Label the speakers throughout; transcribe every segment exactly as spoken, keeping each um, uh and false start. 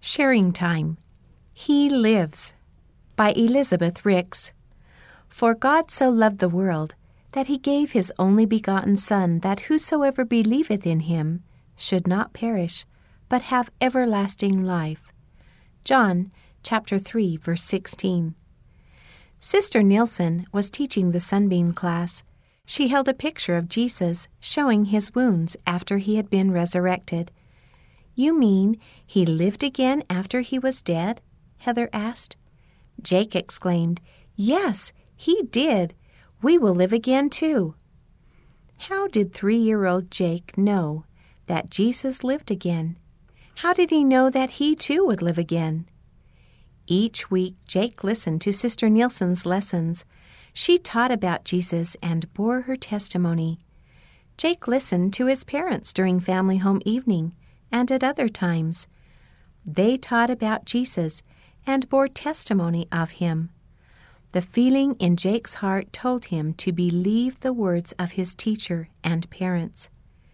Speaker 1: Sharing Time. He Lives by Elizabeth Ricks. For God so loved the world, that he gave his only begotten Son, that whosoever believeth in him should not perish, but have everlasting life. John chapter three, verse sixteen. Sister Nielsen was teaching the Sunbeam class. She held a picture of Jesus showing his wounds after he had been resurrected. "You mean he lived again after he was dead?" Heather asked. Jake exclaimed, "Yes, he did. We will live again too." How did three-year-old Jake know that Jesus lived again? How did he know that he too would live again? Each week, Jake listened to Sister Nielsen's lessons. She taught about Jesus and bore her testimony. Jake listened to his parents during family home evening and at other times. They taught about Jesus and bore testimony of him. The feeling in Jake's heart told him to believe the words of his teacher and parents.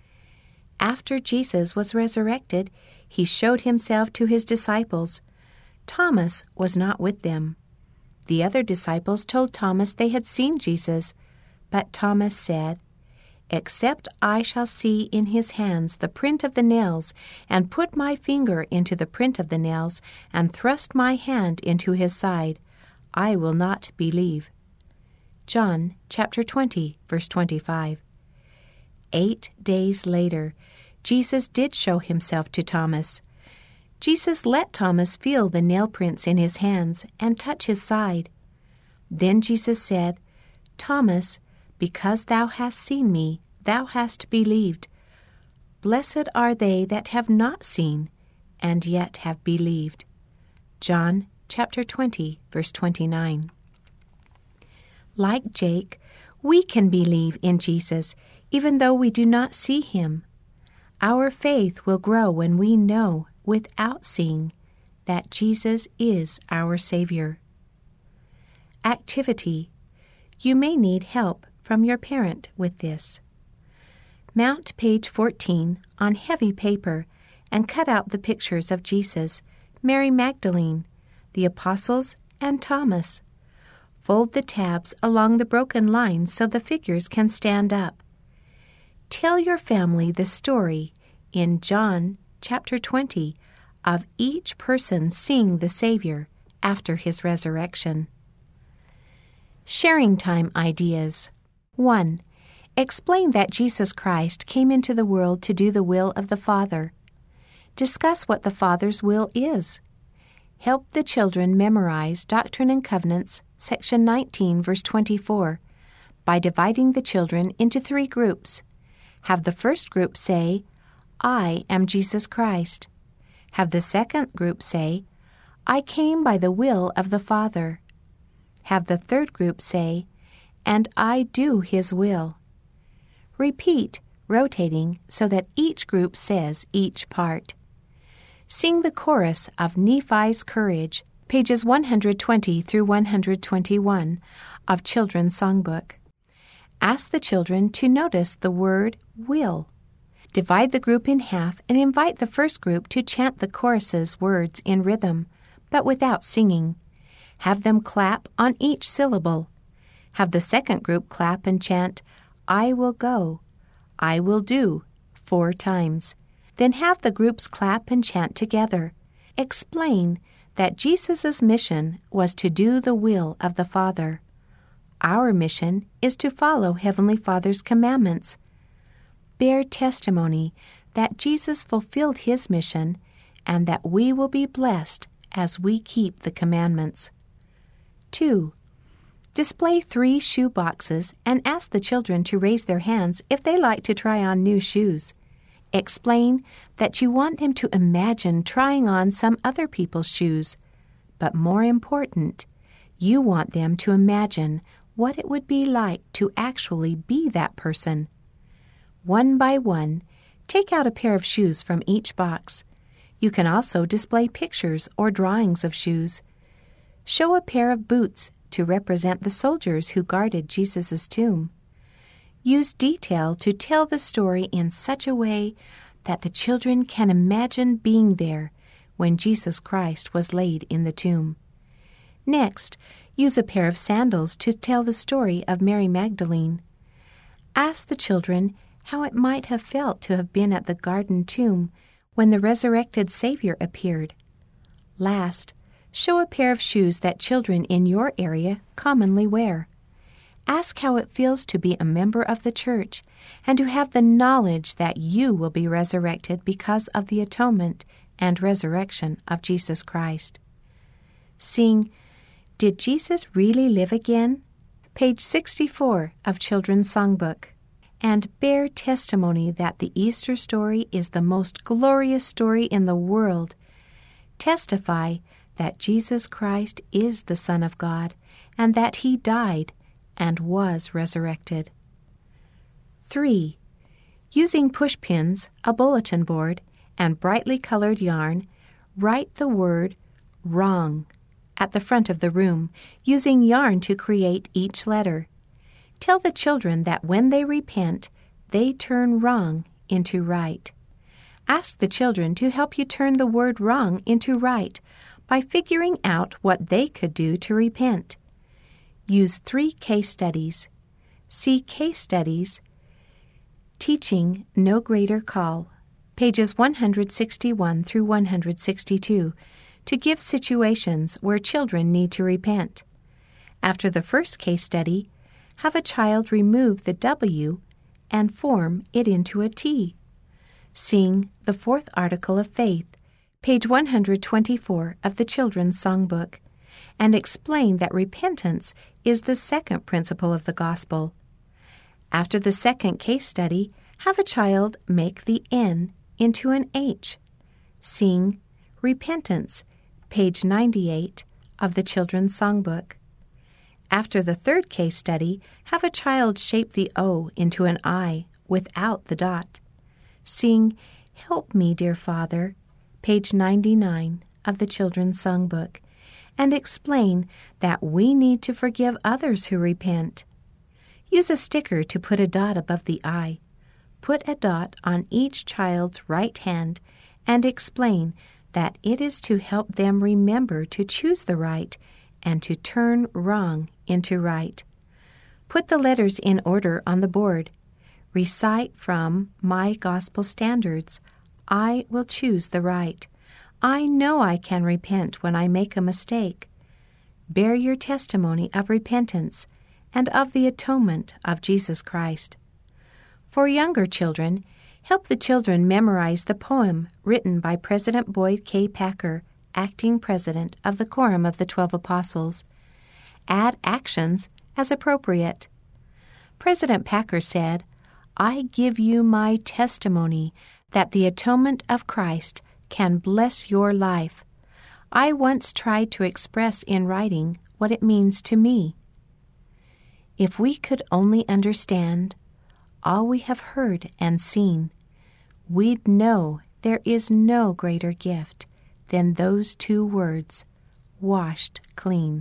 Speaker 1: After Jesus was resurrected, he showed himself to his disciples. Thomas was not with them. The other disciples told Thomas they had seen Jesus, but Thomas said, "Except I shall see in his hands the print of the nails, and put my finger into the print of the nails, and thrust my hand into his side, I will not believe." John chapter twenty, verse twenty-five. Eight days later, Jesus did show himself to Thomas. Jesus let Thomas feel the nail prints in his hands and touch his side. Then Jesus said, "Thomas, because thou hast seen me, thou hast believed. Blessed are they that have not seen, and yet have believed." John chapter twenty, verse twenty-nine. Like Jake, we can believe in Jesus, even though we do not see him. Our faith will grow when we know, without seeing, that Jesus is our Savior. Activity. You may need help from your parent with this. Mount page fourteen on heavy paper and cut out the pictures of Jesus, Mary Magdalene, the apostles, and Thomas. Fold the tabs along the broken lines so the figures can stand up. Tell your family the story in John chapter twenty of each person seeing the Savior after his resurrection. Sharing Time ideas. one. Explain that Jesus Christ came into the world to do the will of the Father. Discuss what the Father's will is. Help the children memorize Doctrine and Covenants, section nineteen, verse twenty-four, by dividing the children into three groups. Have the first group say, "I am Jesus Christ." Have the second group say, "I came by the will of the Father." Have the third group say, "And I do his will." Repeat, rotating so that each group says each part. Sing the chorus of Nephi's Courage, pages one hundred twenty through one hundred twenty-one of Children's Songbook. Ask the children to notice the word will. Divide the group in half and invite the first group to chant the chorus's words in rhythm, but without singing. Have them clap on each syllable. Have the second group clap and chant, "I will go," "I will do," four times. Then have the groups clap and chant together. Explain that Jesus' mission was to do the will of the Father. Our mission is to follow Heavenly Father's commandments. Bear testimony that Jesus fulfilled his mission and that we will be blessed as we keep the commandments. two. Display three shoe boxes and ask the children to raise their hands if they like to try on new shoes. Explain that you want them to imagine trying on some other people's shoes, but more important, you want them to imagine what it would be like to actually be that person. One by one, take out a pair of shoes from each box. You can also display pictures or drawings of shoes. Show a pair of boots to represent the soldiers who guarded Jesus' tomb. Use detail to tell the story in such a way that the children can imagine being there when Jesus Christ was laid in the tomb. Next, use a pair of sandals to tell the story of Mary Magdalene. Ask the children how it might have felt to have been at the garden tomb when the resurrected Savior appeared. Last, show a pair of shoes that children in your area commonly wear. Ask how it feels to be a member of the church and to have the knowledge that you will be resurrected because of the atonement and resurrection of Jesus Christ. Sing, "Did Jesus Really Live Again?" page sixty-four of Children's Songbook, and bear testimony that the Easter story is the most glorious story in the world. Testify that Jesus Christ is the Son of God and that He died and was resurrected. Three. Using pushpins, a bulletin board, and brightly colored yarn, write the word wrong at the front of the room, using yarn to create each letter. Tell the children that when they repent, they turn wrong into right. Ask the children to help you turn the word wrong into right by figuring out what they could do to repent. Use three case studies. See Case Studies, Teaching No Greater Call, pages one hundred sixty-one through one hundred sixty-two, to give situations where children need to repent. After the first case study, have a child remove the W and form it into a T. Sing the fourth article of faith, page one hundred twenty-four of the Children's Songbook, and explain that repentance is the second principle of the gospel. After the second case study, have a child make the N into an H. Sing Repentance, page ninety-eight of the Children's Songbook. After the third case study, have a child shape the O into an I without the dot. Sing Help Me, Dear Father, page ninety-nine of the Children's Songbook, and explain that we need to forgive others who repent. Use a sticker to put a dot above the I. Put a dot on each child's right hand and explain that it is to help them remember to choose the right and to turn wrong into right. Put the letters in order on the board. Recite from My Gospel Standards, I will choose the right. I know I can repent when I make a mistake. Bear your testimony of repentance and of the atonement of Jesus Christ. For younger children, help the children memorize the poem written by President Boyd K. Packer, acting president of the Quorum of the Twelve Apostles. Add actions as appropriate. President Packer said, I give you my testimony that the atonement of Christ can bless your life. I once tried to express in writing what it means to me. If we could only understand all we have heard and seen, we'd know there is no greater gift than those two words, washed clean.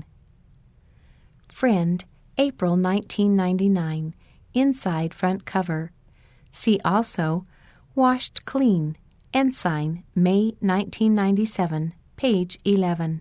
Speaker 1: Friend, April nineteen ninety-nine, inside front cover. See also Washed Clean, Ensign, May nineteen ninety-seven, page eleven.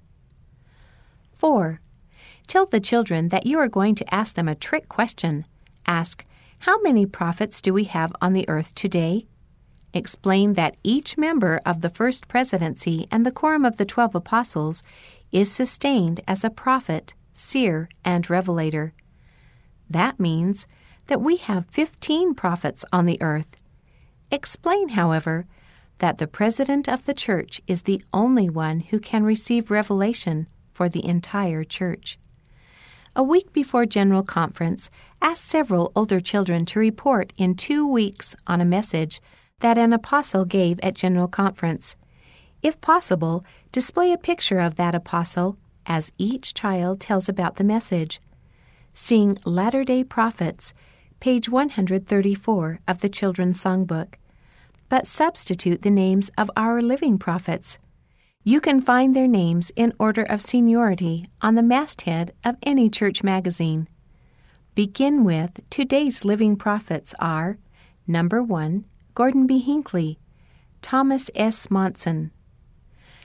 Speaker 1: Four. Tell the children that you are going to ask them a trick question. Ask, how many prophets do we have on the earth today? Explain that each member of the First Presidency and the Quorum of the Twelve Apostles is sustained as a prophet, seer, and revelator. That means that we have fifteen prophets on the earth. Explain, however, that the President of the Church is the only one who can receive revelation for the entire Church. A week before General Conference, ask several older children to report in two weeks on a message that an apostle gave at General Conference. If possible, display a picture of that apostle as each child tells about the message. Sing Latter-day Prophets, page one hundred thirty-four of the Children's Songbook, but substitute the names of our living prophets. You can find their names in order of seniority on the masthead of any church magazine. Begin with today's living prophets are number one, Gordon B. Hinckley, Thomas S. Monson.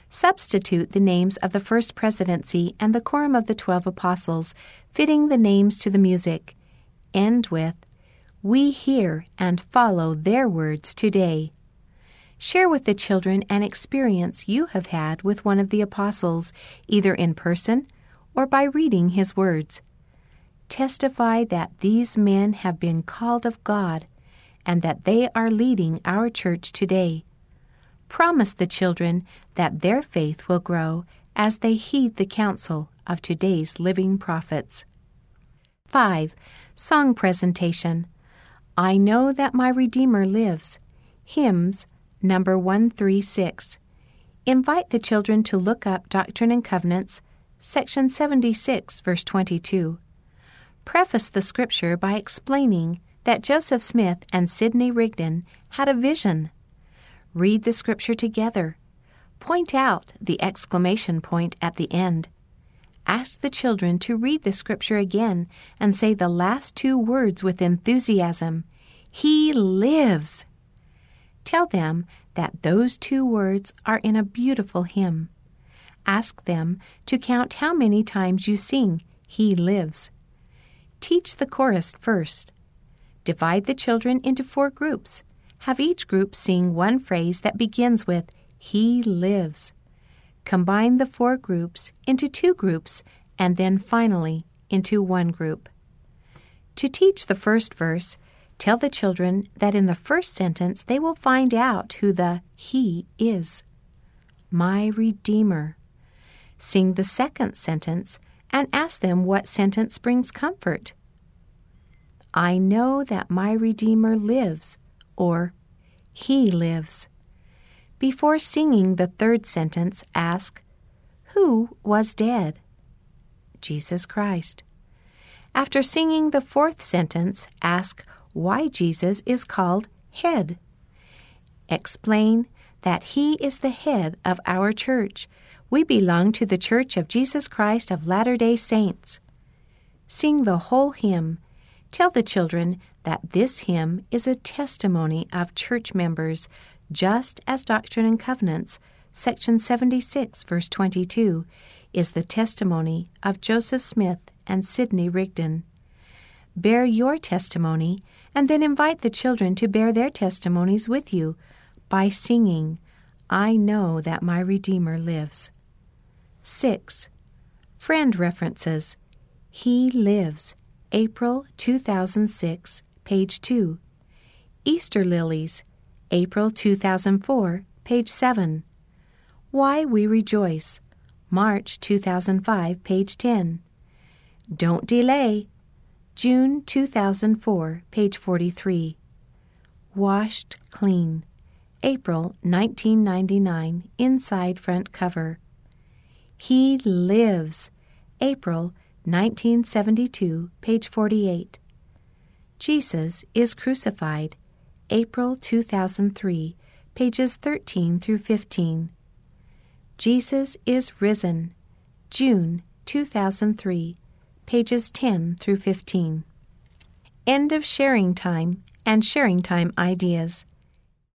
Speaker 1: Substitute the names of the First Presidency and the Quorum of the Twelve Apostles, fitting the names to the music. End with, "We hear and follow their words today." Share with the children an experience you have had with one of the apostles, either in person or by reading his words. Testify that these men have been called of God and that they are leading our church today. Promise the children that their faith will grow as they heed the counsel of today's living prophets. five. Song Presentation. I Know That My Redeemer Lives. Hymns, number one thirty-six. Invite the children to look up Doctrine and Covenants, section seventy-six, verse twenty-two. Preface the scripture by explaining that Joseph Smith and Sidney Rigdon had a vision. Read the scripture together. Point out the exclamation point at the end. Ask the children to read the scripture again and say the last two words with enthusiasm. He lives. Tell them that those two words are in a beautiful hymn. Ask them to count how many times you sing, He lives. Teach the chorus first. Divide the children into four groups. Have each group sing one phrase that begins with, He lives. Combine the four groups into two groups and then finally into one group. To teach the first verse, tell the children that in the first sentence they will find out who the He is. My Redeemer. Sing the second sentence and ask them what sentence brings comfort. I know that my Redeemer lives, or He lives. Before singing the third sentence, ask, Who was dead? Jesus Christ. After singing the fourth sentence, ask why Jesus is called Head. Explain that He is the head of our church. We belong to the Church of Jesus Christ of Latter-day Saints. Sing the whole hymn. Tell the children that this hymn is a testimony of church members, just as Doctrine and Covenants, section seventy-six, verse twenty-two, is the testimony of Joseph Smith and Sidney Rigdon. Bear your testimony and then invite the children to bear their testimonies with you by singing, I Know That My Redeemer Lives. six. Friend references. He Lives, April two thousand six, page two. Easter Lilies, April two thousand four, page seven. Why We Rejoice, March two thousand five, page ten. Don't Delay, June two thousand four, page forty-three. Washed Clean, April nineteen ninety-nine, inside front cover. He Lives, April nineteen seventy-two, page forty-eight. Jesus is Crucified, April two thousand three, pages thirteen through fifteen. Jesus is Risen, June two thousand three, pages ten through fifteen. End of sharing time and sharing time ideas.